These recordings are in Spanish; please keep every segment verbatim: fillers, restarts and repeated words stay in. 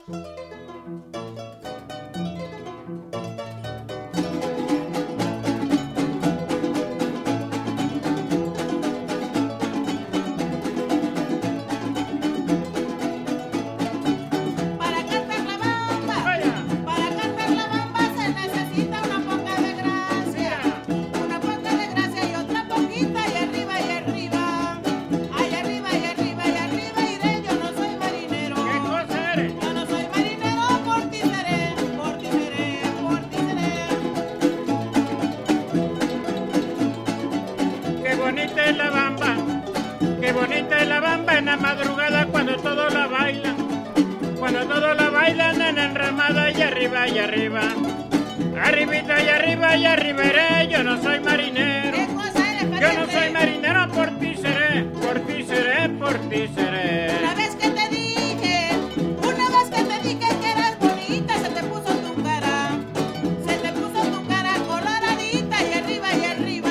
bonita es la bamba, qué bonita es la bamba en la madrugada cuando todos la bailan, cuando todos la bailan en enramada y arriba y arriba, arribita y arriba y arriba iré, yo no soy marinero, yo no soy marinero, por ti seré, por ti seré, por ti seré. Una vez que te dije, una vez que te dije que eras bonita, se te puso tu cara, se te puso tu cara coloradita y arriba y arriba.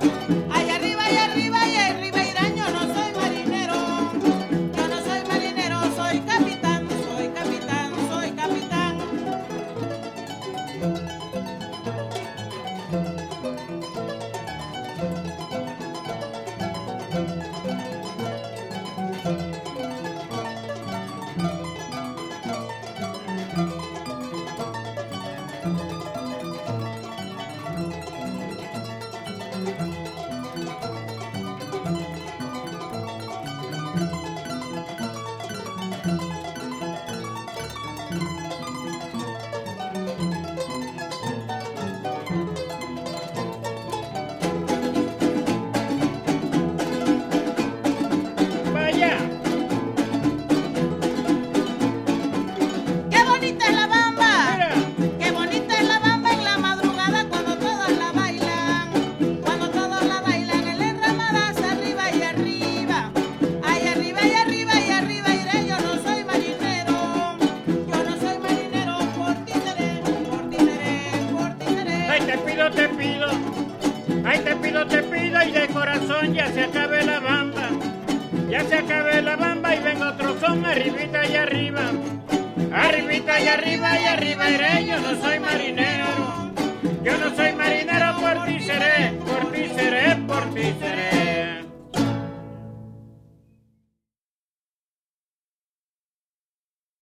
Te pido, te pido, ay te pido, te pido y de corazón ya se acabe la bamba, ya se acabe la bamba y venga otro son arribita y arriba, arribita y arriba y arriba iré, yo no soy